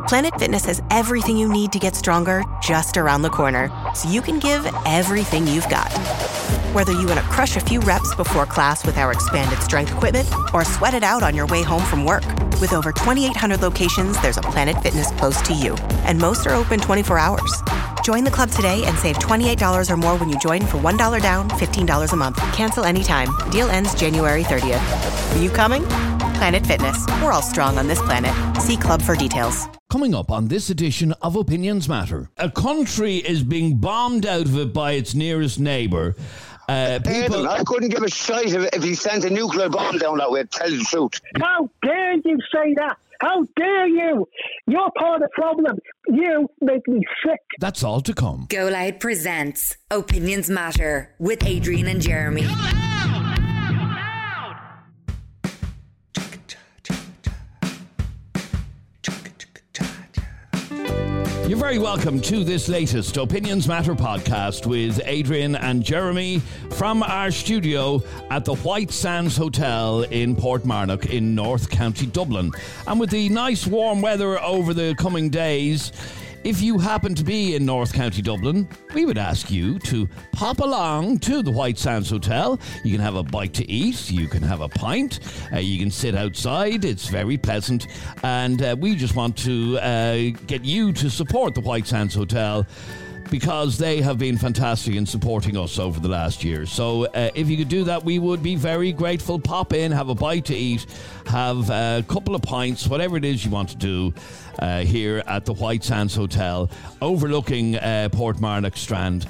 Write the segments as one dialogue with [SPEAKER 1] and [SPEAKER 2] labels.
[SPEAKER 1] Planet Fitness has everything you need to get stronger just around the corner, so you can give everything you've got. Whether you want to crush a few reps before class with our expanded strength equipment or sweat it out on your way home from work. With over 2,800 locations, there's a Planet Fitness close to you, and most are open 24 hours. Join the club today and save $28 or more when you join for $1 down, $15 a month. Cancel anytime. Deal ends January 30th. Are you coming? Planet Fitness. We're all strong on this planet. See club for details.
[SPEAKER 2] Coming up on this edition of Opinions Matter, a country is being bombed out of it by its nearest neighbour.
[SPEAKER 3] Aidan, I couldn't give a shite if he sent a nuclear bomb down that way, tell you the truth.
[SPEAKER 4] How dare you say that? How dare you? You're part of the problem. You make me sick.
[SPEAKER 2] That's all to come.
[SPEAKER 5] Go Loud presents Opinions Matter with Adrian and Jeremy.
[SPEAKER 2] You're very welcome to this latest Opinions Matter podcast with Adrian and Jeremy from our studio at the White Sands Hotel in Portmarnock in North County Dublin. And with the nice warm weather over the coming days, if you happen to be in North County Dublin, we would ask you to pop along to the White Sands Hotel. You can have a bite to eat, you can have a pint, you can sit outside, it's very pleasant, and we just want to get you to support the White Sands Hotel because they have been fantastic in supporting us over the last year. So if you could do that, we would be very grateful. Pop in, have a bite to eat, have a couple of pints, whatever it is you want to do here at the White Sands Hotel, overlooking Portmarnock Strand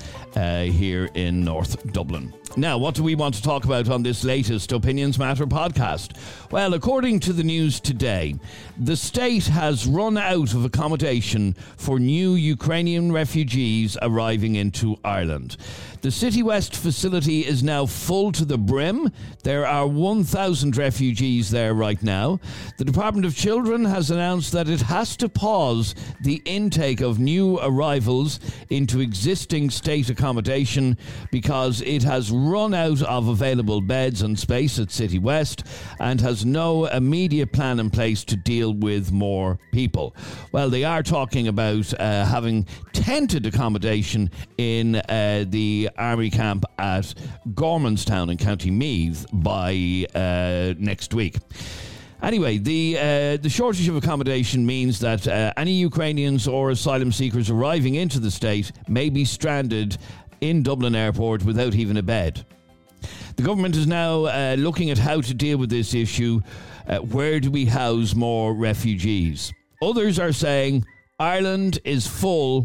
[SPEAKER 2] here in North Dublin. Now, what do we want to talk about on this latest Opinions Matter podcast? Well, according to the news today, the state has run out of accommodation for new Ukrainian refugees arriving into Ireland. The City West facility is now full to the brim. There are 1,000 refugees there right now. The Department of Children has announced that it has to pause the intake of new arrivals into existing state accommodation because it has run out of available beds and space at City West and has no immediate plan in place to deal with more people. Well, they are talking about having tented accommodation in the army camp at Gormanstown in County Meath by next week. Anyway, the shortage of accommodation means that any Ukrainians or asylum seekers arriving into the state may be stranded in Dublin Airport without even a bed. The government is now looking at how to deal with this issue. Where do we house more refugees? Others are saying Ireland is full.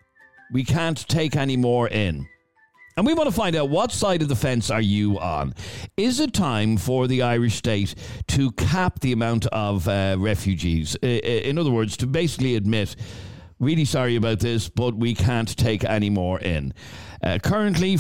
[SPEAKER 2] We can't take any more in. And we want to find out, what side of the fence are you on? Is it time for the Irish state to cap the amount of refugees? In other words, to basically admit, really sorry about this, but we can't take any more in. Currently,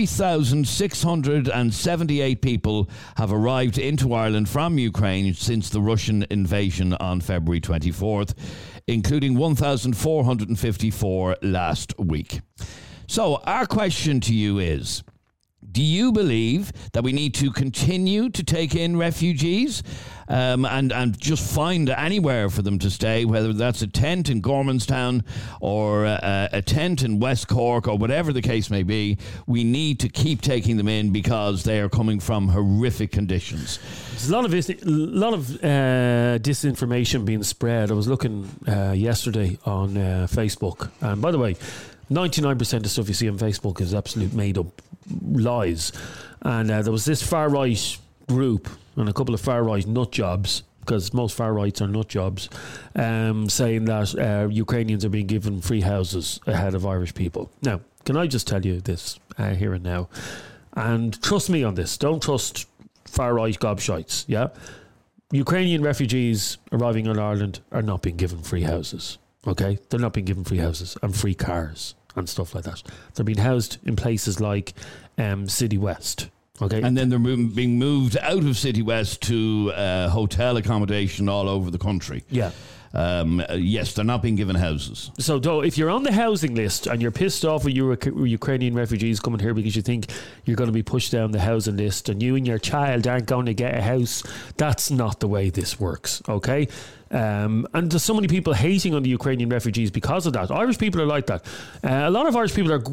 [SPEAKER 2] 40,678 people have arrived into Ireland from Ukraine since the Russian invasion on February 24th, including 1,454 last week. So our question to you is, do you believe that we need to continue to take in refugees and just find anywhere for them to stay, whether that's a tent in Gormanstown or a tent in West Cork or whatever the case may be? We need to keep taking them in because they are coming from horrific conditions.
[SPEAKER 6] There's a lot of disinformation being spread. I was looking yesterday on Facebook, and by the way, 99% of stuff you see on Facebook is absolute made up lies. And there was this far right group and a couple of far right nut jobs, because most far rights are nut jobs, saying that Ukrainians are being given free houses ahead of Irish people. Now, can I just tell you this here and now? And trust me on this. Don't trust far right gobshites. Yeah, Ukrainian refugees arriving in Ireland are not being given free houses. Okay, they're not being given free houses and free cars and stuff like that. They're being housed in places like City West. Okay,
[SPEAKER 2] and then they're being moved out of City West to hotel accommodation all over the country.
[SPEAKER 6] Yeah.
[SPEAKER 2] yes, they're not being given houses.
[SPEAKER 6] So, if you're on the housing list and you're pissed off with Ukrainian refugees coming here because you think you're going to be pushed down the housing list and you and your child aren't going to get a house, that's not the way this works, okay? And there's so many people hating on the Ukrainian refugees because of that. Irish people are like that. A lot of Irish people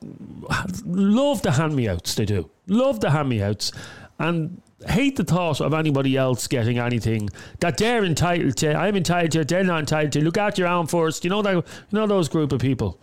[SPEAKER 6] love the hand-me-outs. They do. Love the hand-me-outs. And hate the thought of anybody else getting anything that they're entitled to. I'm entitled to, they're not entitled to. Look after your own first. You know those group of people.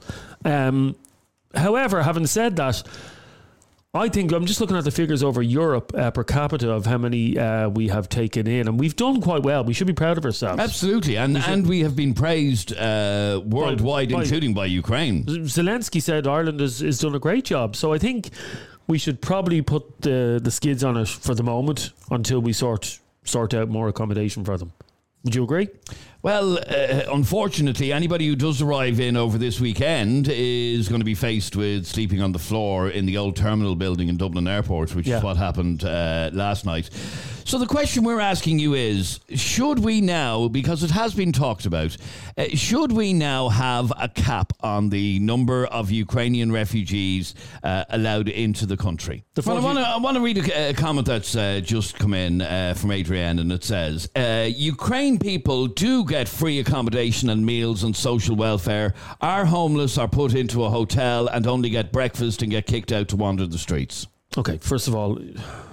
[SPEAKER 6] However, having said that, I think I'm just looking at the figures over Europe per capita of how many we have taken in, and we've done quite well. We should be proud of ourselves.
[SPEAKER 2] Absolutely, and we have been praised worldwide, including by Ukraine.
[SPEAKER 6] Zelensky said Ireland has done a great job, so I think we should probably put the skids on it for the moment until we sort out more accommodation for them. Would you agree?
[SPEAKER 2] Well, unfortunately, anybody who does arrive in over this weekend is going to be faced with sleeping on the floor in the old terminal building in Dublin Airport, which is what happened last night. So the question we're asking you is, should we now, because it has been talked about, should we now have a cap on the number of Ukrainian refugees allowed into the country? I want to read a comment that's just come in from Adrienne, and it says, Ukraine people do get free accommodation and meals and social welfare. Our homeless are put into a hotel and only get breakfast and get kicked out to wander the streets.
[SPEAKER 6] Okay, first of all,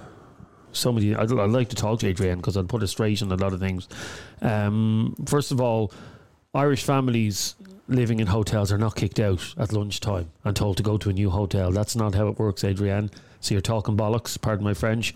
[SPEAKER 6] I'd like to talk to Adrienne because I'd put her straight on a lot of things. First of all, Irish families living in hotels are not kicked out at lunchtime and told to go to a new hotel. That's not how it works, Adrienne. So you're talking bollocks, pardon my French.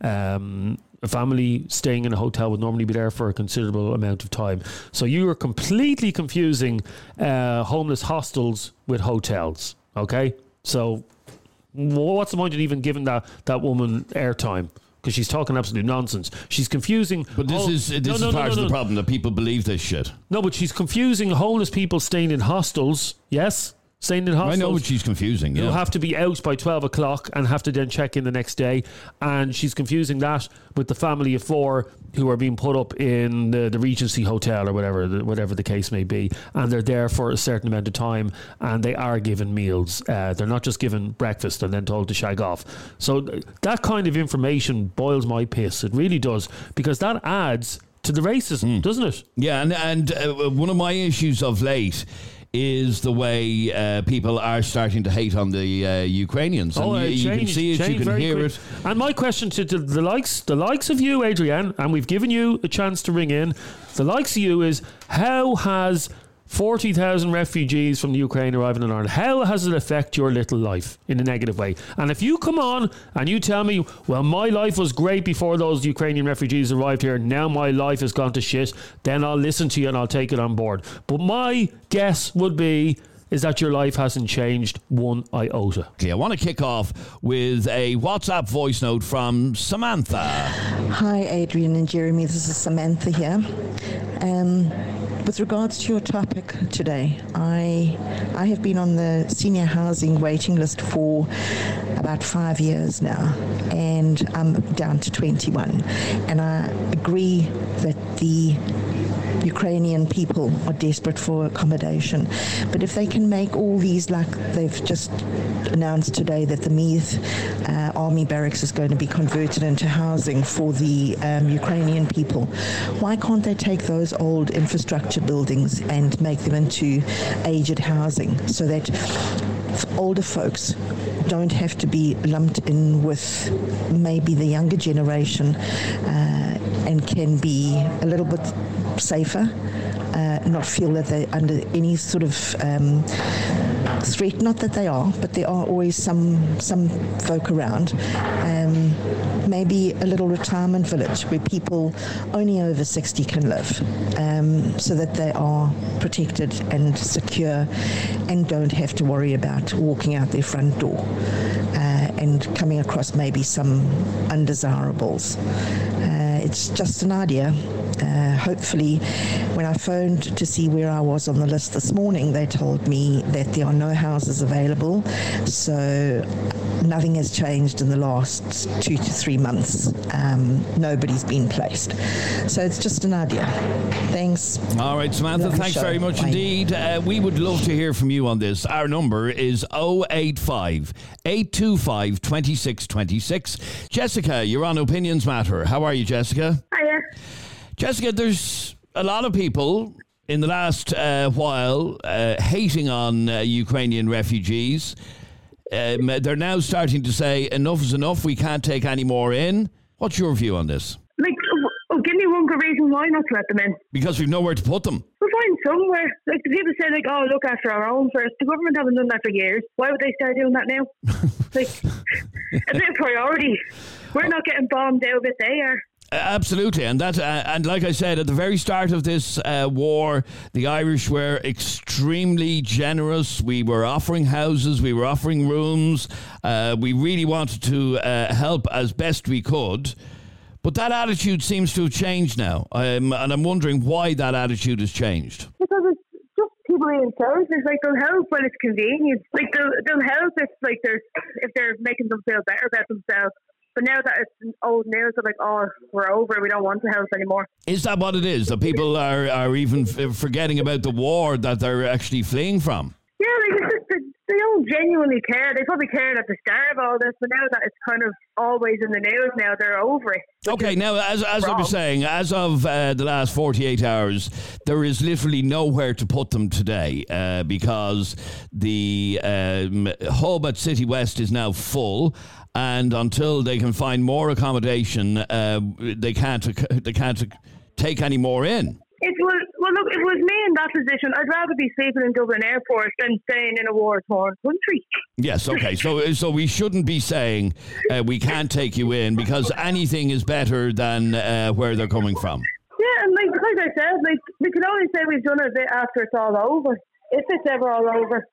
[SPEAKER 6] A family staying in a hotel would normally be there for a considerable amount of time. So you are completely confusing homeless hostels with hotels, okay? So what's the point in even giving that woman airtime? Because she's talking absolute nonsense. She's confusing.
[SPEAKER 2] But this is part of the problem, that people believe this shit.
[SPEAKER 6] No, but she's confusing homeless people staying in hostels. Yes, staying in hostels.
[SPEAKER 2] I know what she's confusing.
[SPEAKER 6] You have to be out by 12 o'clock and have to then check in the next day. And she's confusing that with the family of four who are being put up in the Regency Hotel or whatever the case may be. And they're there for a certain amount of time and they are given meals. They're not just given breakfast and then told to shag off. So that kind of information boils my piss. It really does. Because that adds to the racism, doesn't it?
[SPEAKER 2] Yeah, and one of my issues of late is the way people are starting to hate on the Ukrainians. And you can see it, you can hear it.
[SPEAKER 6] And my question to the likes of you, Adrienne, and we've given you a chance to ring in, the likes of you is, how has 40,000 refugees from the Ukraine arriving in Ireland, how has it affected your little life in a negative way? And if you come on and you tell me, well, my life was great before those Ukrainian refugees arrived here, now my life has gone to shit, then I'll listen to you and I'll take it on board. But my guess would be is that your life hasn't changed one iota.
[SPEAKER 2] I want to kick off with a WhatsApp voice note from Samantha.
[SPEAKER 7] Hi, Adrian and Jeremy. This is Samantha here. With regards to your topic today, I have been on the senior housing waiting list for about 5 years now, and I'm down to 21. And I agree that the Ukrainian people are desperate for accommodation. But if they can make all these, like they've just announced today that the Meath army barracks is going to be converted into housing for the Ukrainian people, why can't they take those old infrastructure buildings and make them into aged housing so that older folks don't have to be lumped in with maybe the younger generation and can be a little bit safer, not feel that they're under any sort of threat. Not that they are, but there are always some folk around. Maybe a little retirement village where people only over 60 can live, so that they are protected and secure and don't have to worry about walking out their front door and coming across maybe some undesirables. It's just an idea. hopefully, when I phoned to see where I was on the list this morning, they told me that there are no houses available. So nothing has changed in the last 2 to 3 months. Nobody's been placed. So it's just an idea. Thanks.
[SPEAKER 2] All right, Samantha, thanks very much indeed. We would love to hear from you on this. Our number is 085 825 2626. Jessica, you're on Opinions Matter. How are you, Jessica?
[SPEAKER 8] Hiya.
[SPEAKER 2] Jessica, there's a lot of people in the last while hating on Ukrainian refugees. They're now starting to say enough is enough, we can't take any more in. What's your view on this?
[SPEAKER 8] Give me one good reason why not to let them in.
[SPEAKER 2] Because we've nowhere to put them.
[SPEAKER 8] We'll find somewhere. Like, the people say, like, oh, look after our own first. The government haven't done that for years. Why would they start doing that now? Like, a bit of priority. We're not getting bombed out, but they are.
[SPEAKER 2] Absolutely, and that, and like I said at the very start of this war, the Irish were extremely generous. We were offering houses, we were offering rooms. We really wanted to help as best we could. But that attitude seems to have changed now, and I'm wondering why that attitude has changed. Because
[SPEAKER 8] it's just people in services, like they'll help when it's convenient. Like they'll help if they're making them feel better about themselves. But now that it's old news, they're like, oh, we're over, we don't want to help anymore.
[SPEAKER 2] Is that what it is? That people are even forgetting about the war that they're actually fleeing from?
[SPEAKER 8] Yeah, like it's just they don't genuinely care. They probably cared at the start of all this, but now that it's kind of always in the news now, they're over it.
[SPEAKER 2] Okay, now, as I was saying, as of the last 48 hours, there is literally nowhere to put them today because the hub at City West is now full. And until they can find more accommodation, they can't take any more in.
[SPEAKER 8] Look, if it was me in that position, I'd rather be sleeping in Dublin Airport than staying in a war-torn country.
[SPEAKER 2] Yes, okay. So we shouldn't be saying we can't take you in because anything is better than where they're coming from.
[SPEAKER 8] Yeah, and like I said, we can only say we've done it a bit after it's all over, if it's ever all over.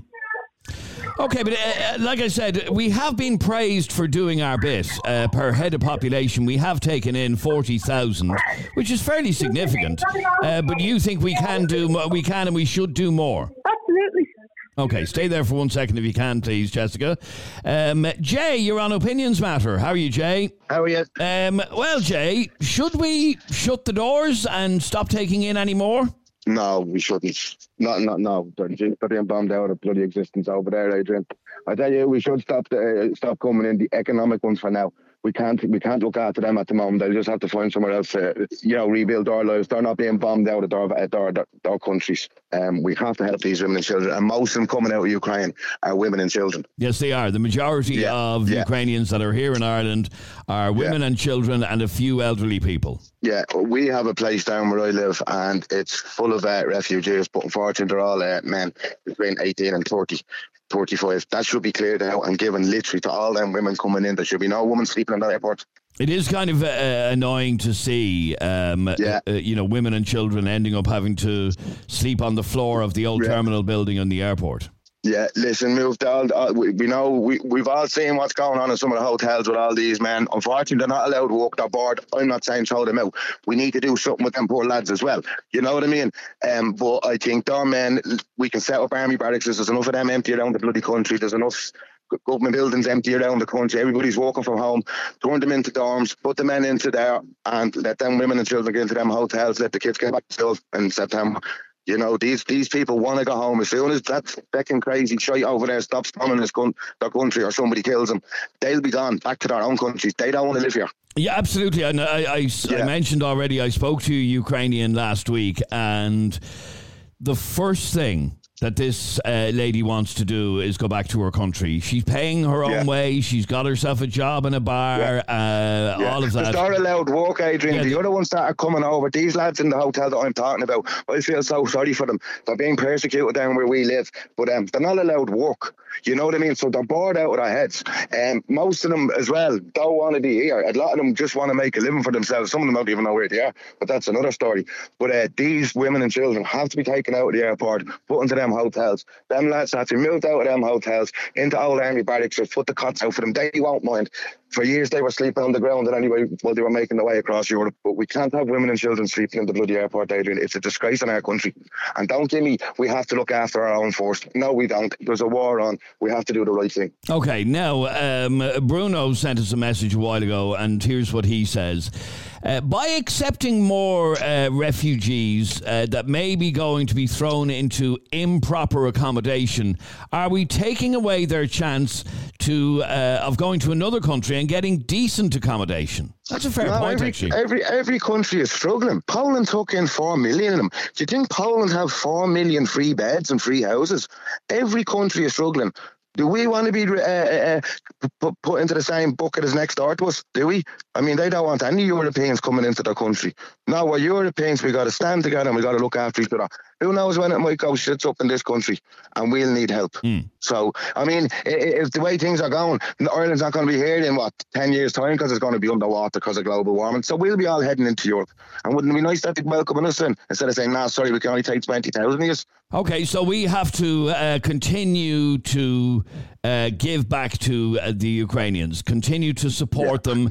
[SPEAKER 2] Okay, but like I said, we have been praised for doing our bit. Per head of population, we have taken in 40,000, which is fairly significant. But you think we can and we should do more?
[SPEAKER 8] Absolutely.
[SPEAKER 2] Okay, stay there for 1 second if you can, please, Jessica. Jay, you're on Opinions Matter. How are you, Jay?
[SPEAKER 3] How are you?
[SPEAKER 2] Well, Jay, should we shut the doors and stop taking in any more?
[SPEAKER 3] No, we shouldn't. No. They're being bombed out of bloody existence over there, Adrian. I tell you, we should stop coming in the economic ones for now. We can't look after them at the moment. They'll just have to find somewhere else to, rebuild our lives. They're not being bombed out of our countries. We have to help these women and children. And most of them coming out of Ukraine are women and children.
[SPEAKER 2] Yes, they are. The majority of Ukrainians that are here in Ireland are women and children and a few elderly people.
[SPEAKER 3] Yeah, we have a place down where I live and it's full of refugees, but unfortunately they're all men between 18 and 45. That should be cleared out and given literally to all them women coming in. There should be no woman sleeping in that airport.
[SPEAKER 2] It is kind of annoying to see, women and children ending up having to sleep on the floor of the old terminal building in the airport.
[SPEAKER 3] Yeah, listen, we've all seen what's going on in some of the hotels with all these men. Unfortunately, they're not allowed to walk their board. I'm not saying throw them out. We need to do something with them poor lads as well. You know what I mean? But I think their men, we can set up army barracks. There's enough of them empty around the bloody country. There's enough government buildings empty around the country. Everybody's working from home. Turn them into dorms, put the men into there, and let them women and children get into them hotels. Let the kids get back to school in September. These people want to go home. As soon as that fucking crazy shite over there stops coming in their country or somebody kills them, they'll be gone back to their own countries. They don't want to live here.
[SPEAKER 2] Yeah, absolutely. And I mentioned already, I spoke to a Ukrainian last week, and the first thing that this lady wants to do is go back to her country. She's paying her own way. She's got herself a job in a bar, all of that.
[SPEAKER 3] They're allowed work, Adrian. The other ones that are coming over, these lads in the hotel that I'm talking about, I feel so sorry for them. They're being persecuted down where we live, but they're not allowed work. You know what I mean? So they're bored out of their heads. Most of them as well don't want to be here. A lot of them just want to make a living for themselves. Some of them don't even know where they are, but that's another story. But these women and children have to be taken out of the airport, put into them them hotels. Them lads have to move out of them hotels into old army barracks, just put the cots out for them. They won't mind. For years they were sleeping on the ground, and anyway, well, they were making their way across Europe. But we can't have women and children sleeping in the bloody airport, Adrian. It's a disgrace in our country. And don't give me, we have to look after our own first. No, we don't. There's a war on. We have to do the right thing.
[SPEAKER 2] Okay, now, Bruno sent us a message a while ago, and here's what he says. By accepting more refugees that may be going to be thrown into improper accommodation, are we taking away their chance of going to another country and getting decent accommodation? That's a fair point, actually.
[SPEAKER 3] Every country is struggling. Poland took in 4 million of them. Do you think Poland have 4 million free beds and free houses? Every country is struggling. Do we want to be put into the same bucket as next door to us? Do we? I mean, they don't want any Europeans coming into their country. No, we're Europeans. We got to stand together and we got to look after each other. Who knows when it might go shits up in this country, and we'll need help. So, I mean, if the way things are going, Ireland's not going to be here in 10 years' time, because it's going to be underwater because of global warming. So we'll be all heading into Europe. And wouldn't it be nice that they'd welcome us in, instead of saying, "No, sorry, we can only take 20,000 of you"?
[SPEAKER 2] Okay, so we have to continue to give back to the Ukrainians, continue to support them.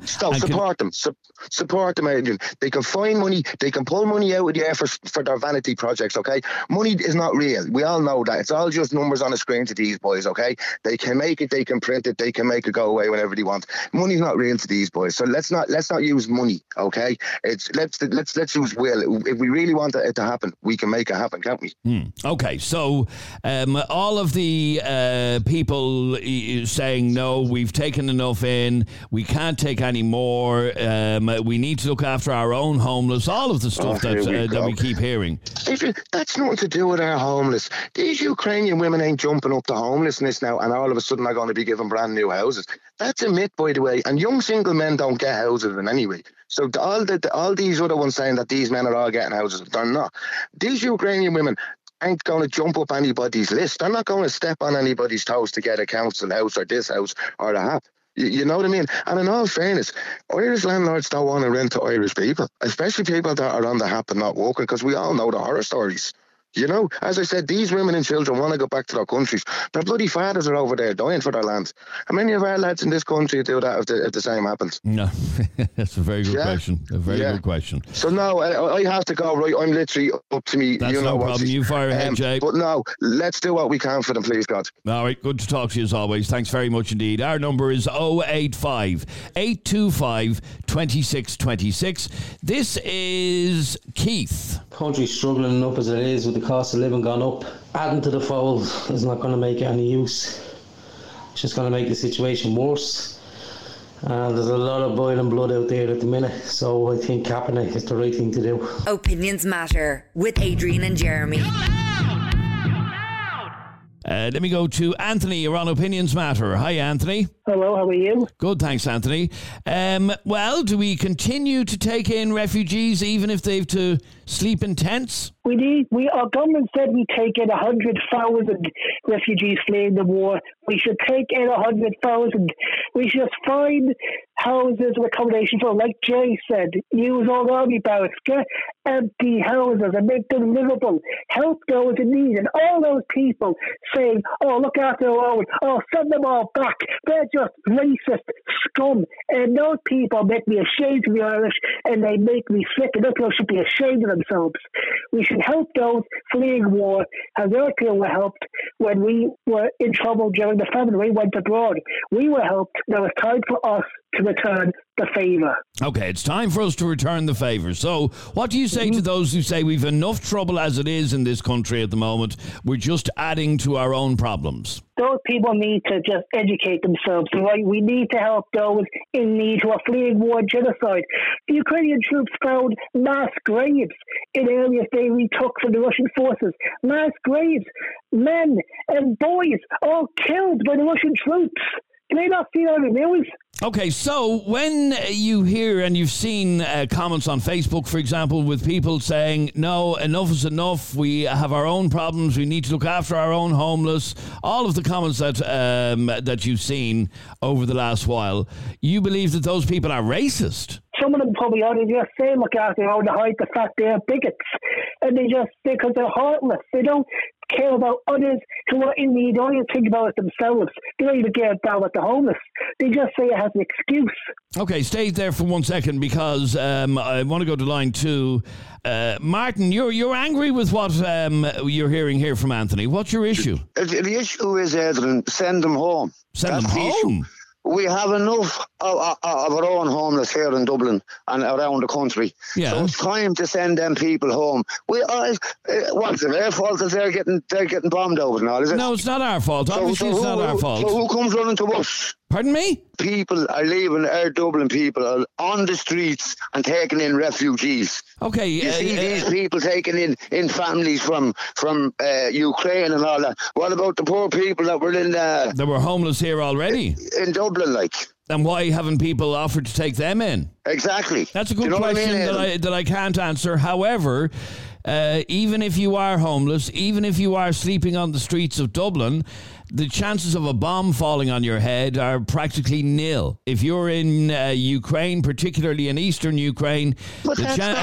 [SPEAKER 2] Support them, Adrian. They can find money, they can pull money out of the air for their vanity projects, okay? Money is not real. We all know that. It's all just numbers on a screen to these boys, okay? They can make it, they can print it, they can make it go away whenever they want. Money's not real to these boys. So let's not use money, okay? Let's use will. If we really want it to happen, we can make it happen, can't we? Okay, so all of the people saying, no, we've taken enough in, we can't take any more, we need to look after our own homeless, all of the stuff that we keep hearing.
[SPEAKER 3] That's nothing to do with our homeless. These Ukrainian women ain't jumping up to homelessness now and all of a sudden are going to be given brand new houses. That's a myth, by the way, and young single men don't get houses in any way. So all these other ones saying that these men are all getting houses, they're not. These Ukrainian women ain't going to jump up anybody's list. They're not going to step on anybody's toes to get a council house or this house or that. You know what I mean? And in all fairness, Irish landlords don't want to rent to Irish people, especially people that are on the hap and not working, because we all know the horror stories. You know, as I said, these women and children want to go back to their countries. Their bloody fathers are over there dying for their land. How many of our lads in this country do that if the same happens?
[SPEAKER 2] No, that's a very good question. A very good question.
[SPEAKER 3] So no, I have to go, right? I'm literally up to me.
[SPEAKER 2] That's no problem. You fire ahead, Jay.
[SPEAKER 3] But no, let's do what we can for them, please, God.
[SPEAKER 2] All right, good to talk to you as always. Thanks very much indeed. Our number is 085 825 2626. This is Keith.
[SPEAKER 9] Country struggling enough as it is with the cost of living gone up. Adding to the fold is not going to make any use. It's just going to make the situation worse. And there's a lot of boiling blood out there at the minute, so I think capping it is the right thing to do.
[SPEAKER 5] Opinions Matter with Adrian and Jeremy.
[SPEAKER 2] Let me go to Anthony. You're on Opinions Matter. Hi, Anthony.
[SPEAKER 4] Hello, how are you?
[SPEAKER 2] Good, thanks, Anthony. Well, do we continue to take in refugees even if they've to sleep in tents?
[SPEAKER 4] Our government said we take in 100,000 refugees fleeing the war. We should take in 100,000. We should just find houses with accommodation for, like Jay said, use all army barracks, get empty houses and make them livable. Help those in need. And all those people saying, oh, look after our own, oh, send them all back. They're just racist scum. And those people make me ashamed to be Irish, and they make me sick, and those people should be ashamed of themselves. We should help those fleeing war, as our people were helped when we were in trouble during the famine. We went abroad. We were helped. Now it's time for us to return the favour.
[SPEAKER 2] Okay, it's time for us to return the favour. So what do you say to those who say we've enough trouble as it is in this country at the moment, we're just adding to our own problems?
[SPEAKER 4] Those people need to just educate themselves, right? We need to help those in need who are fleeing war and genocide. The Ukrainian troops found mass graves in areas they retook from the Russian forces. Mass graves, men and boys all killed by the Russian troops. Can they not see that on the news?
[SPEAKER 2] Okay, so when you hear and you've seen comments on Facebook, for example, with people saying, no, enough is enough, we have our own problems, we need to look after our own homeless, all of the comments that you've seen over the last while, you believe that those people are racist?
[SPEAKER 4] Some of them probably are. They just say look after their own to hide the fact they're bigots. And because they're heartless. They don't care about others who are in need. They don't even think about it themselves. They don't even care about the homeless. They just say it has an excuse.
[SPEAKER 2] Okay, stay there for 1 second because I want to go to line 2. Martin, you're angry with what you're hearing here from Anthony. What's your issue?
[SPEAKER 10] The issue is, Adrian, send them home.
[SPEAKER 2] Send them home?
[SPEAKER 10] We have enough of our own homeless here in Dublin and around the country.
[SPEAKER 2] Yeah.
[SPEAKER 10] So it's time to send them people home. What's it their fault that they're getting bombed over and all, is it?
[SPEAKER 2] No, it's not our fault. Obviously, it's not our fault.
[SPEAKER 10] So who comes running to us?
[SPEAKER 2] Pardon me?
[SPEAKER 10] People are leaving, our Dublin people are on the streets and taking in refugees.
[SPEAKER 2] Okay.
[SPEAKER 10] You see these people taking in families from Ukraine and all that. What about the poor people that were
[SPEAKER 2] that were homeless here already?
[SPEAKER 10] In Dublin, like.
[SPEAKER 2] And why haven't people offered to take them in?
[SPEAKER 10] Exactly.
[SPEAKER 2] That's a good question that I can't answer. However, even if you are homeless, even if you are sleeping on the streets of Dublin, the chances of a bomb falling on your head are practically nil. If you're in Ukraine, particularly in eastern Ukraine,
[SPEAKER 10] but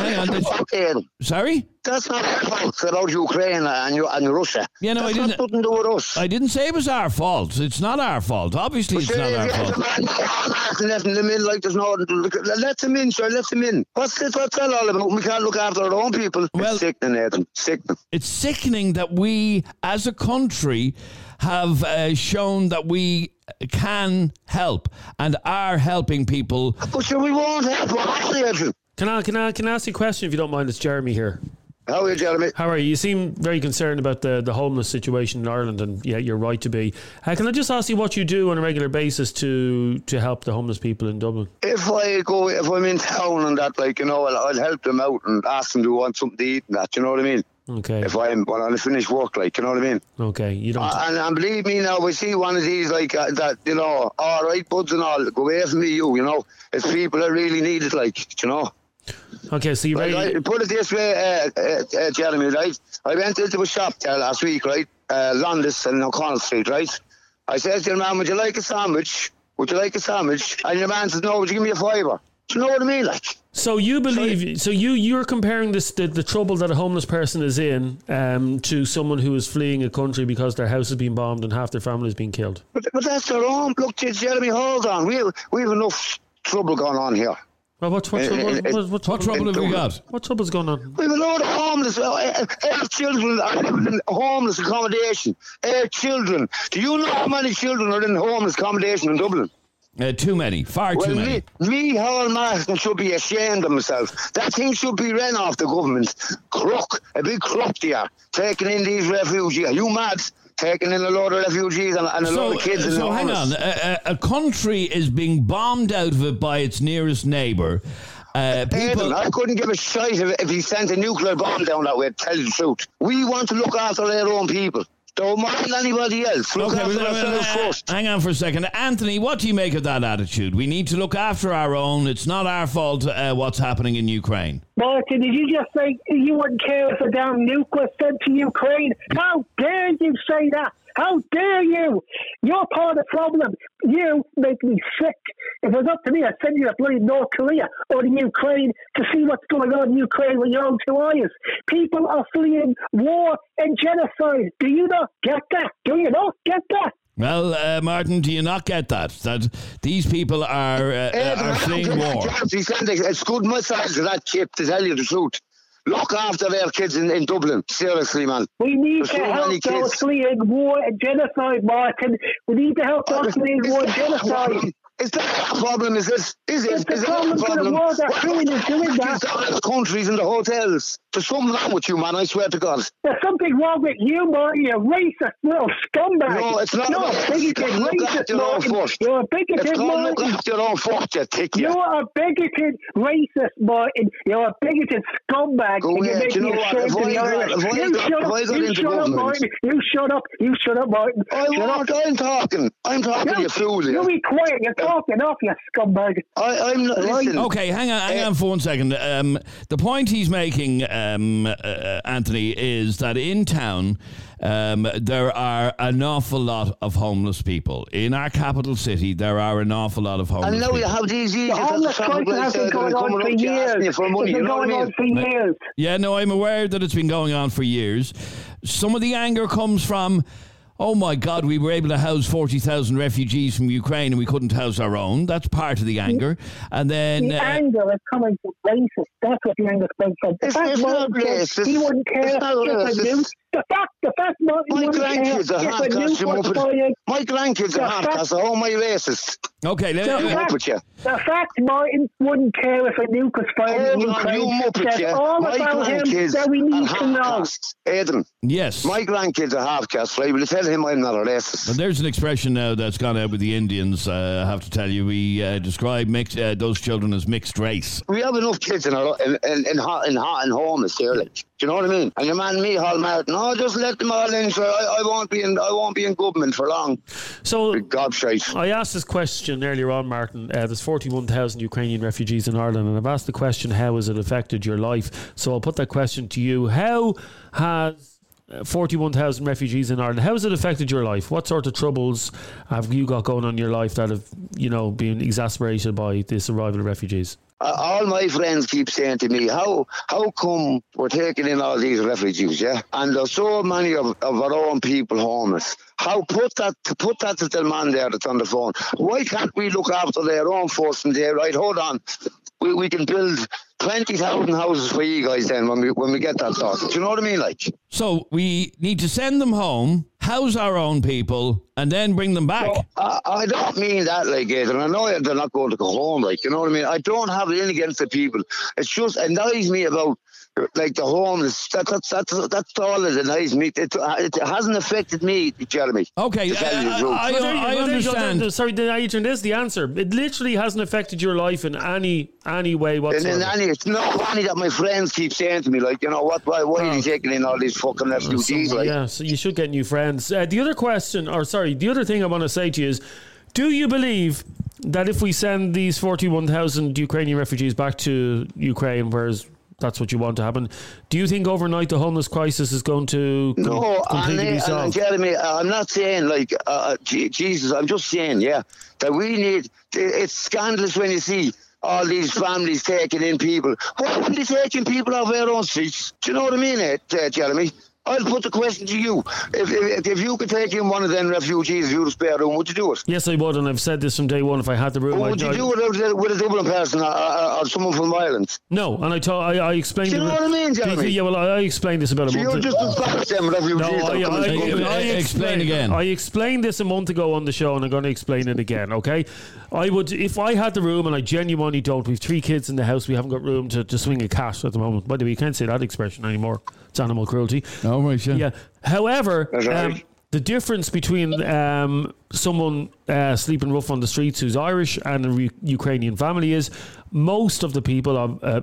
[SPEAKER 2] Sorry?
[SPEAKER 10] That's not our fault about Ukraine and Russia.
[SPEAKER 2] Yeah, no,
[SPEAKER 10] that's nothing to do with us.
[SPEAKER 2] I didn't say it was our fault. It's not our fault. Obviously, it's not our fault.
[SPEAKER 10] Let them in like there's no. Let them in, sure. Let them in. What's that all about? We can't look after our own people. Well, it's sickening, Nathan. Sickening.
[SPEAKER 2] It's sickening that we, as a country, have shown that we can help and are helping people.
[SPEAKER 10] But sure, we won't help.
[SPEAKER 6] Can I ask you a question if you don't mind? It's Jeremy here.
[SPEAKER 10] How are you, Jeremy?
[SPEAKER 6] How are you? You seem very concerned about the homeless situation in Ireland, and yeah, you're right to be. Can I just ask you what you do on a regular basis to help the homeless people in Dublin?
[SPEAKER 10] If I'm in town and that, like, you know, I'll help them out and ask them to want something to eat and that, you know what I mean?
[SPEAKER 6] Okay.
[SPEAKER 10] If when I finish work, like, you know what I mean?
[SPEAKER 6] Okay, you don't.
[SPEAKER 10] And believe me now, we see one of these like that, you know, all right, buds and all, go away from me, you know. It's people that really need it, like, you know.
[SPEAKER 6] Okay, so you
[SPEAKER 10] put it this way, Jeremy, right? I went into a shop there last week, right? Londis and O'Connell Street, right? I said to the man, would you like a sandwich? Would you like a sandwich? And your man says, no, would you give me a fiver? Do you know what I mean? Like.
[SPEAKER 6] So you believe? So you're comparing the trouble that a homeless person is in to someone who is fleeing a country because their house has been bombed and half their family has been killed.
[SPEAKER 10] But that's their own. Look, Jeremy, hold on. We have enough trouble going on here.
[SPEAKER 6] Well, what trouble have we got? What trouble's going on?
[SPEAKER 10] We have a load of homeless. Our children are living in homeless accommodation. Our children. Do you know how many children are in homeless accommodation in Dublin?
[SPEAKER 2] Too many. Far too many.
[SPEAKER 10] Me, Hall Martin, should be ashamed of myself. That thing should be ran off the government. Crook. A big crook there. Taking in these refugees. Are you mad? Taking in a load of refugees and a load of kids.
[SPEAKER 2] So hang on, a country is being bombed out of it by its nearest neighbour. People,
[SPEAKER 10] I couldn't give a shite if he sent a nuclear bomb down that way, to tell you the truth. We want to look after our own people. Don't mind anybody else. Look after ourselves first.
[SPEAKER 2] Hang on for a second. Anthony, what do you make of that attitude? We need to look after our own. It's not our fault what's happening in Ukraine.
[SPEAKER 4] Martin, did you just say you wouldn't care if a damn nuke was sent to Ukraine? How dare you say that? How dare you? You're part of the problem. You make me sick. If it was up to me, I'd send you to bloody North Korea or the Ukraine to see what's going on in Ukraine with your own two eyes. People are fleeing war and genocide. Do you not get that? Do you not get that?
[SPEAKER 2] Well, Martin, do you not get that? That these people are fleeing war.
[SPEAKER 10] It's good massage to that chip, to tell you the truth. Look after their kids in Dublin. Seriously, man.
[SPEAKER 4] We need to help those fleeing war and genocide, Martin. We need to help those fleeing war and genocide.
[SPEAKER 10] Is that a problem? Is it?
[SPEAKER 4] It's a problem for the world that Britain is doing that.
[SPEAKER 10] The countries and the hotels. There's something wrong with you, man, I swear to God.
[SPEAKER 4] There's something wrong with you, Martin. You're a racist little scumbag.
[SPEAKER 10] No, it's not.
[SPEAKER 4] You're a bigoted racist, Martin. You're a bigoted Martin.
[SPEAKER 10] Look after your own foot, you tick.
[SPEAKER 4] You're a bigoted racist, Martin. You're a bigoted scumbag.
[SPEAKER 10] Go ahead. You know what?
[SPEAKER 4] You shut up, Martin. You shut up, Martin.
[SPEAKER 10] I'm talking to you, fool.
[SPEAKER 4] You be quiet. You're talking off, you scumbag.
[SPEAKER 10] I'm not. Listen.
[SPEAKER 2] Okay, hang on for 1 second. The point he's making, Anthony, is that in town there are an awful lot of homeless people. In our capital city, there are an awful lot of homeless people.
[SPEAKER 10] And now you have these
[SPEAKER 4] The homeless crisis has been going on for years. It's been going on for years.
[SPEAKER 2] Yeah, no, I'm aware that it's been going on for years. Some of the anger comes from, oh my God, we were able to house 40,000 refugees from Ukraine and we couldn't house our own. That's part of the anger. And then
[SPEAKER 4] the anger is coming from racist. That's what the anger is coming from. The fact
[SPEAKER 10] not racist.
[SPEAKER 4] He wouldn't care if I knew. The fact Martin
[SPEAKER 10] my
[SPEAKER 4] wouldn't care
[SPEAKER 10] grandkids are
[SPEAKER 4] if I
[SPEAKER 10] half
[SPEAKER 4] knew
[SPEAKER 10] caste.
[SPEAKER 4] what's buying.
[SPEAKER 10] My grandkids are half caste. Oh, my racist.
[SPEAKER 2] Okay,
[SPEAKER 4] the fact Martin wouldn't care if I knew was fighting in Ukraine says all about him that we need to know.
[SPEAKER 10] Aidan.
[SPEAKER 2] Yes.
[SPEAKER 10] My grandkids are half caste. Right? Will tell him I'm not a racist.
[SPEAKER 2] But there's an expression now that's gone out with the Indians. I have to tell you, we describe those children as mixed race.
[SPEAKER 10] We have enough kids in homeless here, like. Do you know what I mean? And your man Micheál Martin, just let them all in. Sure, I won't be in government for long.
[SPEAKER 6] So
[SPEAKER 10] gobshite.
[SPEAKER 6] I asked this question earlier on, Martin. There's 41,000 Ukrainian refugees in Ireland, and I've asked the question, how has it affected your life? So I'll put that question to you. How has 41,000 refugees in Ireland, how has it affected your life? What sort of troubles have you got going on in your life that have, been exacerbated by this arrival of refugees?
[SPEAKER 10] All my friends keep saying to me, how come we're taking in all these refugees, yeah? And there's so many of our own people homeless. Put that to the man there that's on the phone. Why can't we look after their own folks and say, right, hold on, we can build 20,000 houses for you guys then when we get that sorted. Do you know what I mean? Like,
[SPEAKER 2] so we need to send them home, house our own people, and then bring them back.
[SPEAKER 10] No, I don't mean that, like, and I know they're not going to go home, like, you know what I mean? I don't have it in against the people. It's just annoys me about, like, the homeless. That's all that annoys me. It hasn't affected me, Jeremy.
[SPEAKER 2] Okay, I understand.
[SPEAKER 6] Sorry, Adrian, there's the answer. It literally hasn't affected your life in any way whatsoever.
[SPEAKER 10] It's not funny that my friends keep saying to me, like, you know, why are you taking in all these fucking refugees?
[SPEAKER 6] Yeah, so you should get new friends. The other thing I want to say to you is, do you believe that if we send these 41,000 Ukrainian refugees back to Ukraine, whereas that's what you want to happen, do you think overnight the homeless crisis is going to completely be solved?
[SPEAKER 10] And Jeremy, I'm not saying like Jesus, I'm just saying, that we need. It's scandalous when you see all these families taking in people. Why are they taking people off their own streets? Do you know what I mean, Jeremy? I'll put the question to you. If you could take in one of them refugees, if you had a spare room, would you do it?
[SPEAKER 6] Yes, I would, and I've said this from day one. If I had the room,
[SPEAKER 10] would you do it with a Dublin person or someone from Ireland?
[SPEAKER 6] No, and I explained.
[SPEAKER 10] Do you know what I mean, Jeremy?
[SPEAKER 6] Yeah, well, I explained this about a month ago.
[SPEAKER 10] You're just as bad as them refugees.
[SPEAKER 2] I explain again.
[SPEAKER 6] I explained this a month ago on the show, and I'm going to explain it again. Okay, I would, if I had the room, and I genuinely don't. We've 3 kids in the house. We haven't got room to swing a cat at the moment. By the way, you can't say that expression anymore. It's animal cruelty.
[SPEAKER 2] Oh, right, yeah.
[SPEAKER 6] However, the difference between someone sleeping rough on the streets who's Irish and a Ukrainian family is most of the people,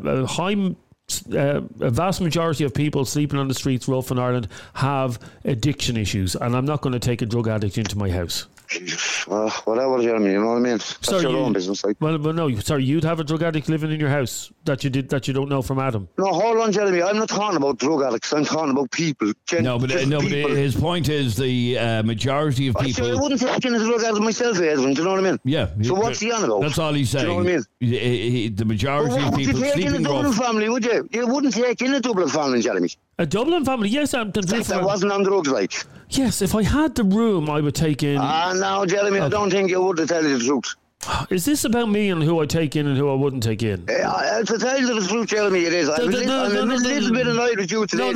[SPEAKER 6] a vast majority of people sleeping on the streets rough in Ireland have addiction issues, and I'm not going to take a drug addict into my house.
[SPEAKER 10] Whatever, Jeremy, you know what I mean? That's your own business. Like.
[SPEAKER 6] Well, no, sorry, you'd have a drug addict living in your house that you don't know from Adam.
[SPEAKER 10] No, hold on, Jeremy. I'm not talking about drug addicts. I'm talking about people.
[SPEAKER 2] But his point is the majority of people.
[SPEAKER 10] I wouldn't take in a drug addict myself, Edwin. Do you know what I mean?
[SPEAKER 2] Yeah.
[SPEAKER 10] So what's he on about?
[SPEAKER 2] That's all he's saying.
[SPEAKER 10] Do you know what I mean?
[SPEAKER 2] The majority of people sleeping rough.
[SPEAKER 10] Would you take in a Dublin family? Would you? You wouldn't take in a Dublin family, Jeremy.
[SPEAKER 6] A Dublin family? Yes,
[SPEAKER 10] that wasn't on drugs, like.
[SPEAKER 6] Yes, if I had the room, I would take in.
[SPEAKER 10] No, Jeremy, I don't think you would, to tell you the truth.
[SPEAKER 6] Is this about me and who I take in and who I wouldn't take in?
[SPEAKER 10] To tell you the truth, Jeremy, it is. I'm a little bit annoyed with you today.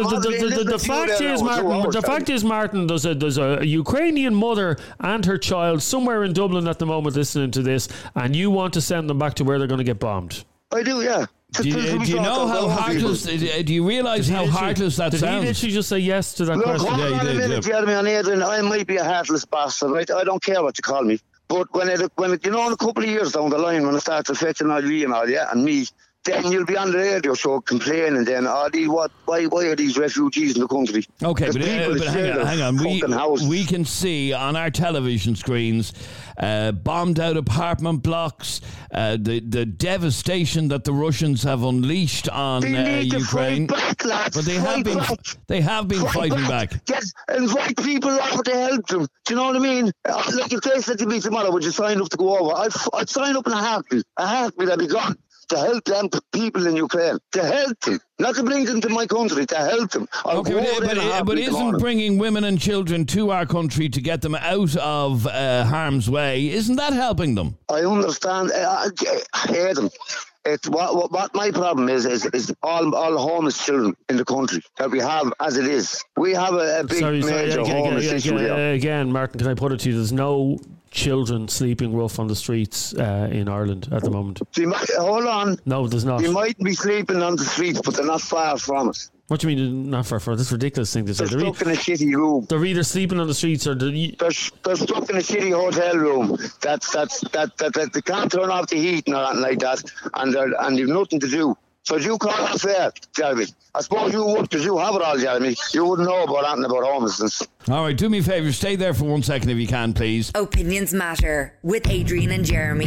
[SPEAKER 6] The fact is, Martin, there's a Ukrainian mother and her child somewhere in Dublin at the moment listening to this, and you want to send them back to where they're going to get bombed.
[SPEAKER 10] I do, yeah.
[SPEAKER 2] Do you know how heartless? Do you realise how heartless that sounds?
[SPEAKER 6] Did he literally just say yes to that question?
[SPEAKER 10] Hold on a minute, Jeremy, and Adrian, I might be a heartless bastard, right? I don't care what you call me. But when in a couple of years down the line, when it starts affecting all you and all, and me, then you'll be on the radio show complaining then, why are these refugees in the country?
[SPEAKER 2] Okay, but hang on. We can see on our television screens bombed out apartment blocks, the devastation that the Russians have unleashed on Ukraine.
[SPEAKER 10] Back, lads.
[SPEAKER 2] But they have been fighting back.
[SPEAKER 10] Yes, invite people over to help them. Do you know what I mean? Like if they said to me tomorrow, would you sign up to go over? I'd sign up in a heartbeat. I'd be gone. To help them people in Ukraine, to help them, not to bring them to my country, to help them.
[SPEAKER 2] But isn't bringing women and children to our country to get them out of harm's way, isn't that helping them?
[SPEAKER 10] I understand. I hear them. It's what my problem is all homeless children in the country that we have as it is. We have a big major homeless issue here.
[SPEAKER 6] Again, Martin, can I put it to you? There's no children sleeping rough on the streets in Ireland at the moment.
[SPEAKER 10] Hold on.
[SPEAKER 6] No, there's not.
[SPEAKER 10] They might be sleeping on the streets, but they're not far from us.
[SPEAKER 6] What do you mean not far from? This is a ridiculous thing to say.
[SPEAKER 10] They're stuck in a shitty room.
[SPEAKER 6] They're either sleeping on the streets or they're
[SPEAKER 10] stuck in a shitty hotel room. That they can't turn off the heat and anything like that, and they've nothing to do. So you call that fair, Jeremy? I suppose you would, because you have it all, Jeremy. You wouldn't know about anything about homelessness.
[SPEAKER 2] All right, do me a favour, stay there for 1 second if you can, please.
[SPEAKER 5] Opinions Matter with Adrian and Jeremy.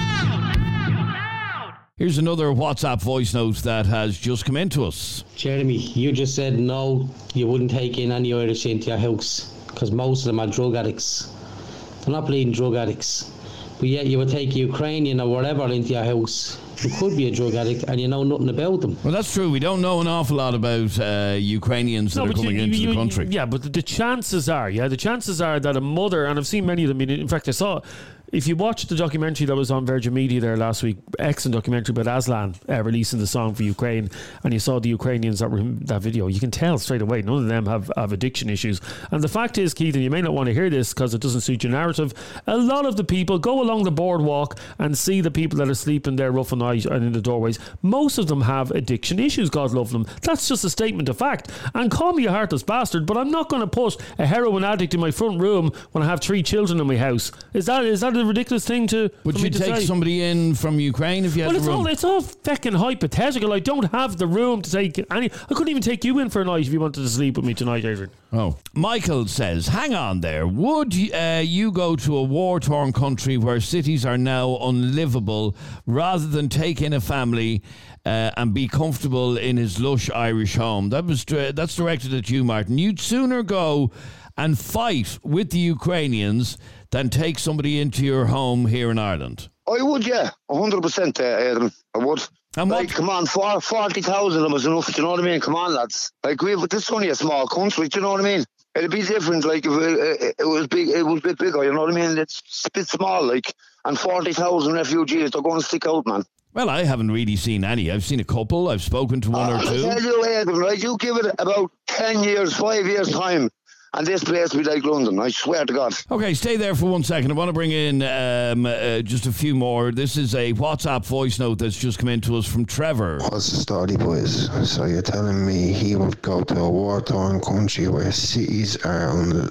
[SPEAKER 2] Here's another WhatsApp voice note that has just come into us.
[SPEAKER 9] Jeremy, you just said no, you wouldn't take in any Irish into your house because most of them are drug addicts. They're not bleeding drug addicts. But yet you would take a Ukrainian or whatever into your house who could be a drug addict and you know nothing about them.
[SPEAKER 2] Well, that's true. We don't know an awful lot about Ukrainians that are coming into the country.
[SPEAKER 6] Yeah, but the chances are that a mother, and I've seen many of them, in fact I saw, if you watched the documentary that was on Virgin Media there last week, excellent documentary about Aslan releasing the song for Ukraine, and you saw the Ukrainians that were in that video, you can tell straight away none of them have addiction issues. And the fact is, Keith, and you may not want to hear this because it doesn't suit your narrative, a lot of the people go along the boardwalk and see the people that are sleeping there rough and night and in the doorways. Most of them have addiction issues, God love them. That's just a statement of fact. And call me a heartless bastard, but I'm not going to put a heroin addict in my front room when I have 3 children in my house. Is that a ridiculous thing to?
[SPEAKER 2] Would you take somebody in from Ukraine if you had the room?
[SPEAKER 6] It's all fucking hypothetical. I don't have the room to take any. I couldn't even take you in for a night if you wanted to sleep with me tonight, Adrian.
[SPEAKER 2] Oh, Michael says, hang on there. Would you go to a war-torn country where cities are now unlivable rather than take in a family and be comfortable in his lush Irish home? That's directed at you, Martin. You'd sooner go and fight with the Ukrainians than take somebody into your home here in Ireland?
[SPEAKER 10] I would, yeah, 100%, Adam. I would.
[SPEAKER 2] And
[SPEAKER 10] like, come on, 40,000 of them is enough. Do you know what I mean? Come on, lads. Like, this is only a small country. Do you know what I mean? It'd be different. Like, if it was big, it was a bit bigger. You know what I mean? It's a bit small. Like, and 40,000 refugees, they're going to stick out, man.
[SPEAKER 2] Well, I haven't really seen any. I've seen a couple. I've spoken to one or two.
[SPEAKER 10] I tell you, Adam, right? You give it about 10 years, 5 years time, and this place will be like London, I swear to God.
[SPEAKER 2] Okay, stay there for 1 second. I want to bring in just a few more. This is a WhatsApp voice note that's just come in to us from Trevor.
[SPEAKER 11] What's the story, boys? So you're telling me he would go to a war-torn country where cities are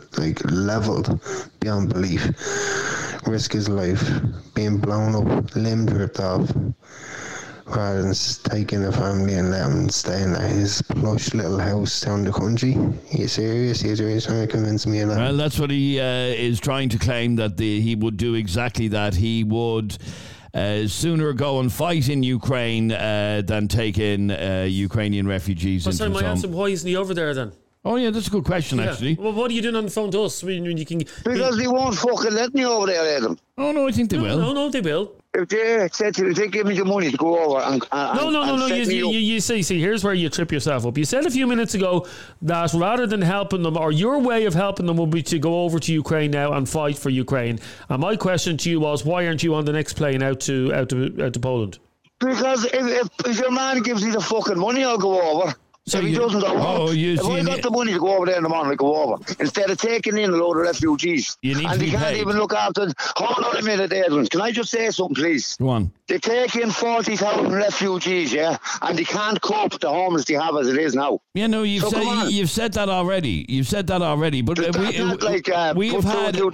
[SPEAKER 11] leveled beyond belief, risk his life, being blown up, limbs ripped off, rather than taking a family and let him stay in his plush little house down the country? Are you serious? He's really trying to convince me of that.
[SPEAKER 2] Well, that's what he is trying to claim, that he would do exactly that. He would sooner go and fight in Ukraine than take in Ukrainian refugees into his home.
[SPEAKER 6] Why isn't he over there then?
[SPEAKER 2] Oh, yeah, that's a good question, actually.
[SPEAKER 6] Well, what are you doing on the phone to us? When you can,
[SPEAKER 10] because they won't fucking let me over there, Adam.
[SPEAKER 2] Oh, no, I think they will.
[SPEAKER 6] No, they will.
[SPEAKER 10] If they said to me, they give me the money to go over and
[SPEAKER 6] No. You see, here's where you trip yourself up. You said a few minutes ago that rather than helping them, or your way of helping them would be to go over to Ukraine now and fight for Ukraine. And my question to you was, why aren't you on the next plane out to Poland?
[SPEAKER 10] Because if your man gives me the fucking money, I'll go over.
[SPEAKER 2] So
[SPEAKER 10] if he doesn't go home, if I got the money to go over there in the morning, I go over. Instead of taking in a load of refugees.
[SPEAKER 2] You need
[SPEAKER 10] and
[SPEAKER 2] to
[SPEAKER 10] they
[SPEAKER 2] be
[SPEAKER 10] can't
[SPEAKER 2] paid.
[SPEAKER 10] even look after... Hold on a minute, Edwin. Can I just say something, please?
[SPEAKER 2] Go on.
[SPEAKER 10] They take in 40,000 refugees, yeah? And they can't cope with the homeless they have as it is now.
[SPEAKER 2] Yeah, no, you've
[SPEAKER 10] So
[SPEAKER 2] said that already. You've said that already. But we have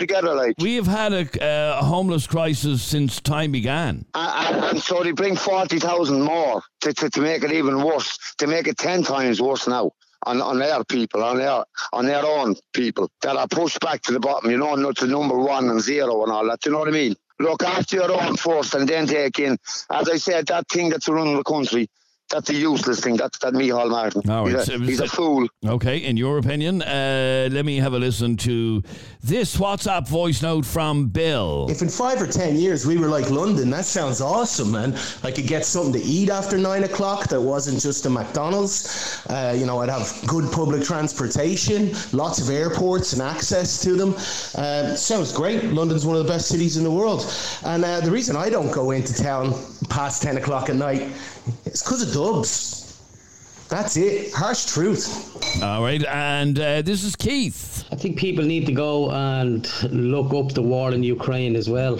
[SPEAKER 2] had a homeless crisis since time began.
[SPEAKER 10] And so they bring 40,000 more to make it even worse, to make it 10 times worse now on their people, on their own people that are pushed back to the bottom, you know, not to number 1 and 0 and all that, you know what I mean? Look after your own first and then take in, as I said, that thing that's running the country. That's a useless thing. That's that Micheál Martin.
[SPEAKER 2] All right.
[SPEAKER 10] He's a fool.
[SPEAKER 2] Okay, in your opinion, let me have a listen to this WhatsApp voice note from Bill.
[SPEAKER 12] If in 5 or 10 years we were like London, that sounds awesome, man. I could get something to eat after 9 o'clock that wasn't just a McDonald's. You know, I'd have good public transportation, lots of airports and access to them. Sounds great. London's one of the best cities in the world. And the reason I don't go into town past 10 o'clock at night is because of Dubs. That's it. Harsh truth.
[SPEAKER 2] All right, and this is Keith.
[SPEAKER 9] I think people need to go and look up the war in Ukraine as well,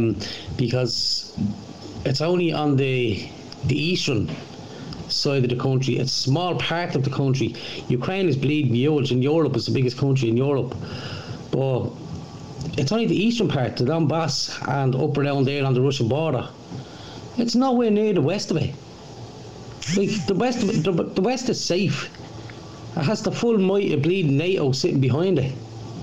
[SPEAKER 9] because it's only on the eastern side of the country. It's a small part of the country. Ukraine is bleeding huge, and Europe is the biggest country in Europe. But it's only the eastern part, the Donbass, and up around there on the Russian border. It's nowhere near the west of it. Like the west is safe. It has the full might of bleeding NATO sitting behind it.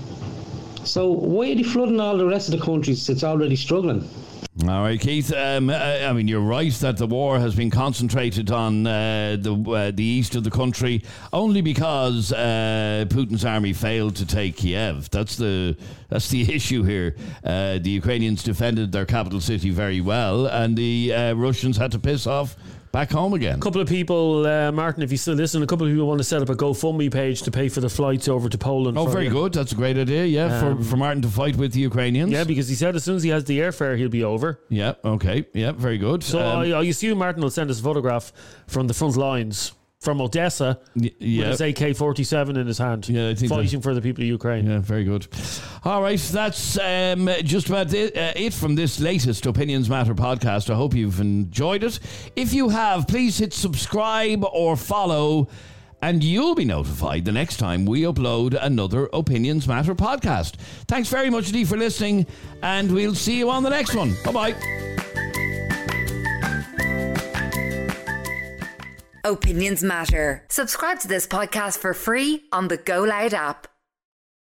[SPEAKER 9] So why are they flooding all the rest of the countries that's already struggling?
[SPEAKER 2] All right, Keith. I mean, you're right that the war has been concentrated on the east of the country only because Putin's army failed to take Kiev. That's the issue here. The Ukrainians defended their capital city very well, and the Russians had to piss off back home again.
[SPEAKER 6] A couple of people, Martin, if you still listen, a couple of people want to set up a GoFundMe page to pay for the flights over to Poland.
[SPEAKER 2] Oh, very good. That's a great idea, yeah, for Martin to fight with the Ukrainians.
[SPEAKER 6] Yeah, because he said as soon as he has the airfare, he'll be over.
[SPEAKER 2] Yeah, okay. Yeah, very good.
[SPEAKER 6] So I assume Martin will send us a photograph from the front lines from Odessa with his AK-47 in his hand, fighting for the people of Ukraine.
[SPEAKER 2] Yeah, very good. All right, that's just about it from this latest Opinions Matter podcast. I hope you've enjoyed it. If you have, please hit subscribe or follow, and you'll be notified the next time we upload another Opinions Matter podcast. Thanks very much, Dee, for listening, and we'll see you on the next one. Bye-bye.
[SPEAKER 5] Opinions Matter. Subscribe to this podcast for free on the Go Loud app.